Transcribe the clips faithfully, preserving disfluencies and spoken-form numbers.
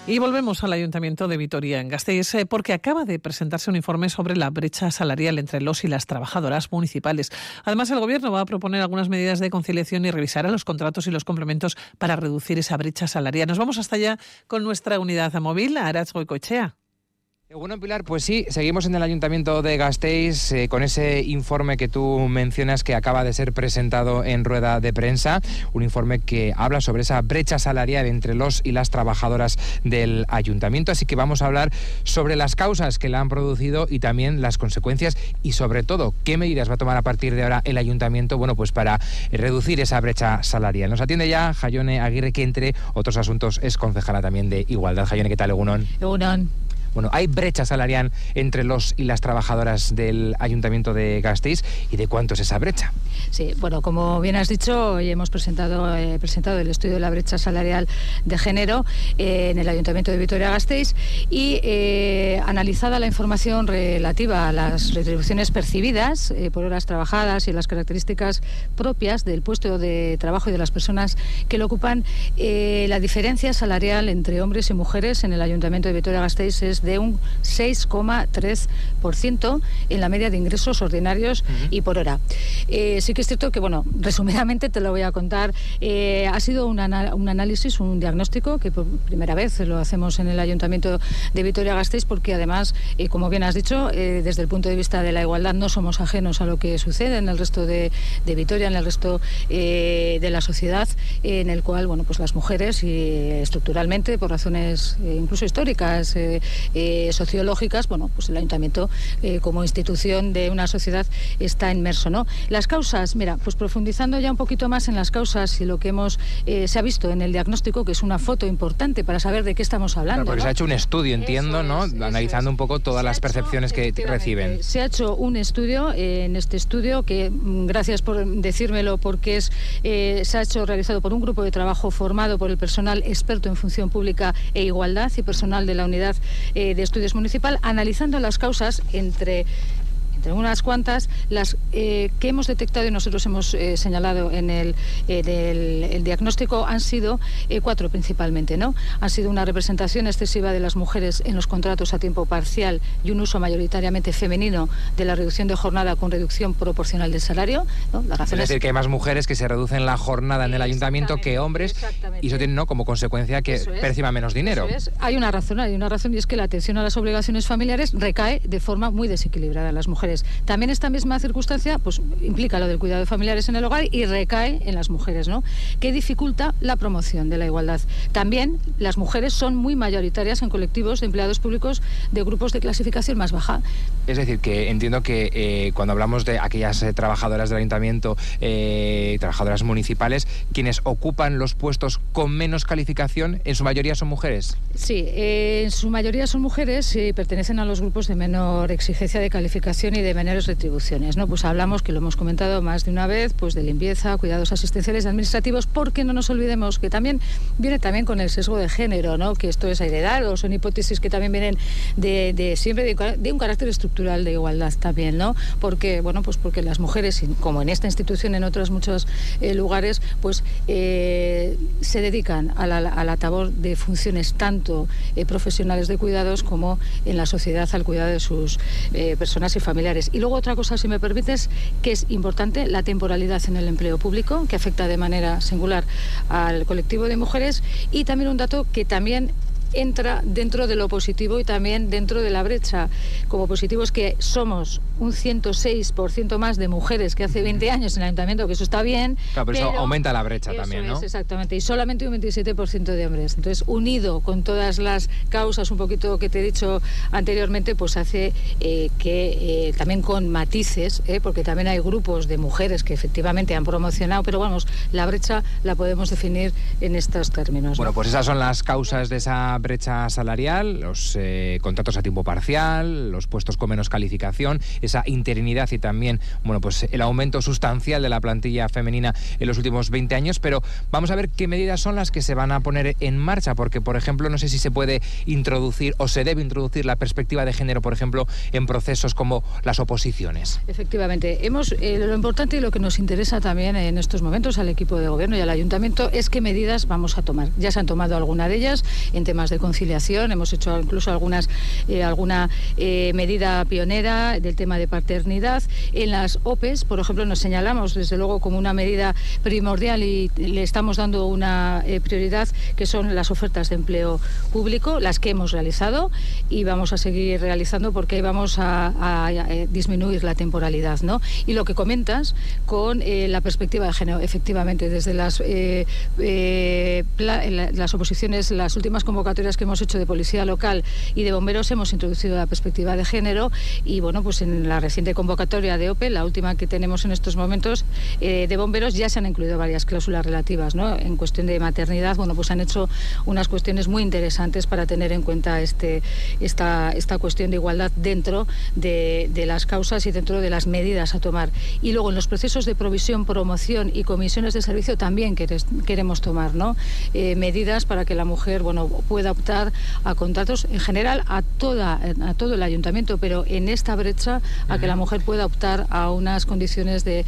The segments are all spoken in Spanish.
Y volvemos al Ayuntamiento de Vitoria-Gasteiz porque acaba de presentarse un informe sobre la brecha salarial entre los y las trabajadoras municipales. Además, el Gobierno va a proponer algunas medidas de conciliación y revisará los contratos y los complementos para reducir esa brecha salarial. Nos vamos hasta allá con nuestra unidad móvil, Aratz Goicoechea. Bueno, Pilar, pues sí, seguimos en el Ayuntamiento de Gasteiz eh, con ese informe que tú mencionas que acaba de ser presentado en rueda de prensa, un informe que habla sobre esa brecha salarial entre los y las trabajadoras del Ayuntamiento, así que vamos a hablar sobre las causas que la han producido y también las consecuencias y sobre todo qué medidas va a tomar a partir de ahora el Ayuntamiento, bueno, pues para reducir esa brecha salarial. Nos atiende ya Jaione Aguirre, que entre otros asuntos es concejala también de Igualdad. Jaione, ¿qué tal? Egunon. Egunon. Bueno, hay brecha salarial entre los y las trabajadoras del Ayuntamiento de Gasteiz. ¿Y de cuánto es esa brecha? Sí, bueno, como bien has dicho, hoy hemos presentado, eh, presentado el estudio de la brecha salarial de género eh, en el Ayuntamiento de Vitoria-Gasteiz y eh, analizada la información relativa a las retribuciones percibidas eh, por horas trabajadas y las características propias del puesto de trabajo y de las personas que lo ocupan, eh, la diferencia salarial entre hombres y mujeres en el Ayuntamiento de Vitoria-Gasteiz es de un seis coma tres por ciento en la media de ingresos ordinarios uh-huh. y por hora. Eh, sí que es cierto que, bueno, resumidamente te lo voy a contar, eh, ha sido un, ana- un análisis, un diagnóstico que por primera vez lo hacemos en el Ayuntamiento de Vitoria-Gasteiz porque además, eh, como bien has dicho, eh, desde el punto de vista de la igualdad no somos ajenos a lo que sucede en el resto de, de Vitoria, en el resto eh, de la sociedad, eh, en el cual, bueno, pues las mujeres y eh, estructuralmente, por razones eh, incluso históricas, eh, Eh, sociológicas, bueno, pues el Ayuntamiento eh, como institución de una sociedad está inmerso, ¿no? Las causas, mira, pues profundizando ya un poquito más en las causas y lo que hemos eh, se ha visto en el diagnóstico, que es una foto importante para saber de qué estamos hablando. Claro, porque ¿no? se ha hecho un estudio, entiendo, ¿no? Es, analizando es. un poco todas se las percepciones hecho, que reciben. Se ha hecho un estudio, eh, en este estudio, que gracias por decírmelo, porque es eh, se ha hecho realizado por un grupo de trabajo formado por el personal experto en función pública e igualdad y personal de la unidad eh, de estudios municipal, analizando las causas entre entre unas cuantas, las eh, que hemos detectado y nosotros hemos eh, señalado en el, en el, el diagnóstico han sido eh, cuatro principalmente, ¿no? Han sido una representación excesiva de las mujeres en los contratos a tiempo parcial y un uso mayoritariamente femenino de la reducción de jornada con reducción proporcional del salario, ¿no? La razón es decir, que hay más mujeres que se reducen la jornada en el Ayuntamiento que hombres y eso tiene, ¿no?, como consecuencia que perciban menos dinero. Eso es. Hay una razón, hay una razón y es que la atención a las obligaciones familiares recae de forma muy desequilibrada en las mujeres. También esta misma circunstancia pues implica lo del cuidado de familiares en el hogar y recae en las mujeres, ¿no?, que dificulta la promoción de la igualdad. También las mujeres son muy mayoritarias en colectivos de empleados públicos de grupos de clasificación más baja. Es decir, que entiendo que eh, cuando hablamos de aquellas eh, trabajadoras del Ayuntamiento, eh, trabajadoras municipales, quienes ocupan los puestos con menos calificación, en su mayoría son mujeres. Sí, eh, en su mayoría son mujeres y pertenecen a los grupos de menor exigencia de calificación y de menores retribuciones, ¿no? Pues hablamos, que lo hemos comentado más de una vez, pues de limpieza, cuidados asistenciales y administrativos, porque no nos olvidemos que también viene también con el sesgo de género, ¿no?, que esto es heredado, son hipótesis que también vienen de, de siempre de, de un carácter estructural de igualdad también, ¿no? Porque, bueno, pues porque las mujeres, como en esta institución, en otros muchos eh, lugares, pues eh, se dedican a la, a la labor de funciones tanto eh, profesionales de cuidados como en la sociedad al cuidado de sus eh, personas y familiares. Y luego otra cosa, si me permites, que es importante, la temporalidad en el empleo público, que afecta de manera singular al colectivo de mujeres, y también un dato que también entra dentro de lo positivo y también dentro de la brecha. Como positivo es que somos un ciento seis por ciento más de mujeres que hace veinte años en el Ayuntamiento, que eso está bien. Claro, pero, pero eso aumenta la brecha eso también, ¿no? Es, exactamente, y solamente un veintisiete por ciento de hombres. Entonces, unido con todas las causas, un poquito que te he dicho anteriormente, pues hace eh, que eh, también con matices, eh, porque también hay grupos de mujeres que efectivamente han promocionado, pero vamos, la brecha la podemos definir en estos términos, ¿no? Bueno, pues esas son las causas de esa brecha salarial, los eh, contratos a tiempo parcial, los puestos con menos calificación, esa interinidad y también, bueno, pues el aumento sustancial de la plantilla femenina en los últimos veinte años, pero vamos a ver qué medidas son las que se van a poner en marcha, porque, por ejemplo, no sé si se puede introducir o se debe introducir la perspectiva de género, por ejemplo, en procesos como las oposiciones. Efectivamente, hemos eh, lo importante y lo que nos interesa también en estos momentos al equipo de gobierno y al Ayuntamiento es qué medidas vamos a tomar. Ya se han tomado alguna de ellas en temas temas de conciliación. Hemos hecho incluso algunas eh, alguna eh, medida pionera del tema de paternidad. En las O P E s, por ejemplo, nos señalamos desde luego como una medida primordial y le estamos dando una eh, prioridad, que son las ofertas de empleo público, las que hemos realizado y vamos a seguir realizando, porque vamos a, a, a disminuir la temporalidad, ¿no? Y lo que comentas con eh, la perspectiva de género, efectivamente, desde las eh, eh, pla, la, las oposiciones, las últimas convocatorias que hemos hecho de policía local y de bomberos, hemos introducido la perspectiva de género y bueno, pues en la reciente convocatoria de O P E, la última que tenemos en estos momentos eh, de bomberos, ya se han incluido varias cláusulas relativas, ¿no? En cuestión de maternidad, bueno, pues han hecho unas cuestiones muy interesantes para tener en cuenta este, esta, esta cuestión de igualdad dentro de, de las causas y dentro de las medidas a tomar. Y luego en los procesos de provisión, promoción y comisiones de servicio también queres, queremos tomar, ¿no? Eh, medidas para que la mujer, bueno, pueda optar a contratos en general a toda a todo el ayuntamiento, pero en esta brecha a que la mujer pueda optar a unas condiciones de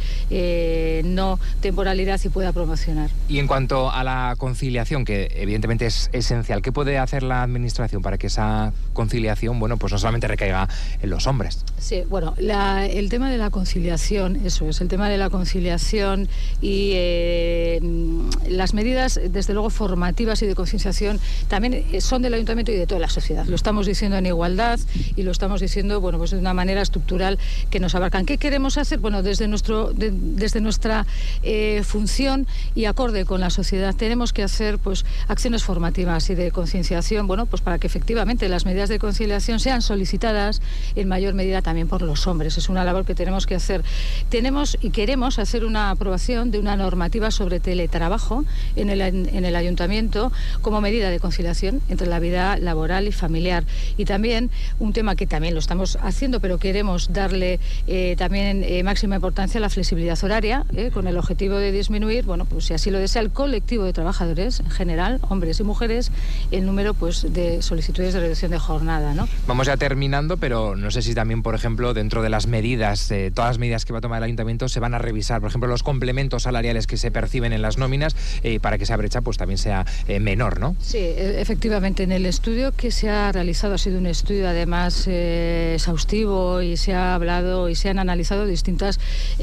eh, no temporalidad y pueda promocionar. Y en cuanto a la conciliación, que evidentemente es esencial, ¿qué puede hacer la administración para que esa conciliación, bueno, pues no solamente recaiga en los hombres? Sí, bueno, la, el tema de la conciliación, eso es, el tema de la conciliación y eh, las medidas, desde luego, formativas y de concienciación también son del ayuntamiento y de toda la sociedad. Lo estamos diciendo en igualdad y lo estamos diciendo, bueno, pues de una manera estructural que nos abarcan. ¿Qué queremos hacer? Bueno, desde nuestro, de, desde nuestra eh, función y acorde con la sociedad, tenemos que hacer, pues, acciones formativas y de concienciación, bueno, pues para que efectivamente las medidas de conciliación sean solicitadas en mayor medida también por los hombres. Es una labor que tenemos que hacer. Tenemos y queremos hacer una aprobación de una normativa sobre teletrabajo en el, en el ayuntamiento como medida de conciliación entre la vida laboral y familiar. Y también un tema que también lo estamos haciendo, pero queremos darle eh, también eh, máxima importancia a la flexibilidad horaria, eh, con el objetivo de disminuir, bueno, pues si así lo desea el colectivo de trabajadores en general, hombres y mujeres, el número, pues, de solicitudes de reducción de jornada, ¿no? Vamos ya terminando, pero no sé si también, por ejemplo, dentro de las medidas, eh, todas las medidas que va a tomar el ayuntamiento, se van a revisar, por ejemplo, los complementos salariales que se perciben en las nóminas, eh, para que esa brecha pues también sea eh, menor, ¿no? Sí, efectivamente, en el estudio que se ha realizado, ha sido un estudio además eh, exhaustivo, y se ha hablado y se han analizado distintas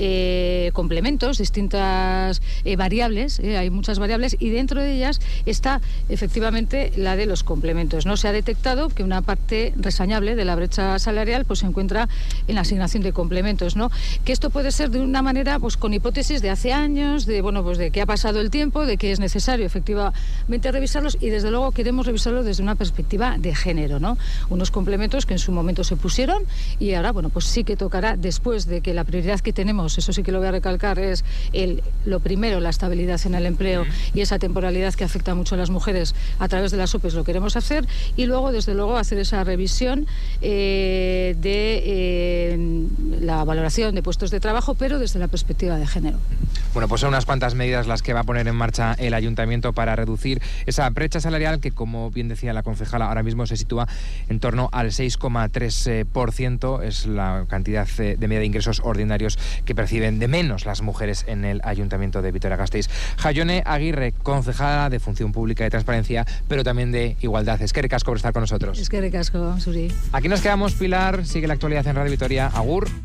eh, complementos, distintas eh, variables, eh, hay muchas variables, y dentro de ellas está efectivamente la de los complementos, ¿no? Se ha detectado que una parte reseñable de la brecha salarial pues se encuentra en la asignación de complementos, ¿no? Que esto puede ser de una manera, pues con hipótesis de hace años, de bueno, pues de que ha pasado el tiempo, de que es necesario efectivamente revisarlos, y desde luego queremos revisarlos desde una perspectiva de género, ¿no? Unos complementos que en su momento se pusieron y ahora, bueno, pues sí que tocará, después de que la prioridad que tenemos, eso sí que lo voy a recalcar, es el, lo primero, la estabilidad en el empleo y esa temporalidad que afecta mucho a las mujeres a través de las O P E s, lo queremos hacer, y luego, desde luego, hacer esa revisión eh, de eh, la valoración de puestos de trabajo, pero desde la perspectiva de género. Bueno, pues son unas cuantas medidas las que va a poner en marcha el ayuntamiento para reducir esa brecha salarial que, como bien decía la concejala, ahora mismo se sitúa en torno al seis coma tres por ciento. Es la cantidad de media de ingresos ordinarios que perciben de menos las mujeres en el ayuntamiento de Vitoria-Gasteiz. Jaione Aguirre, concejala de Función Pública y Transparencia, pero también de Igualdad. Eskerrik asko por estar con nosotros. Eskerrik asko, Zuri. Aquí nos quedamos, Pilar. Sigue la actualidad en Radio Vitoria. Agur.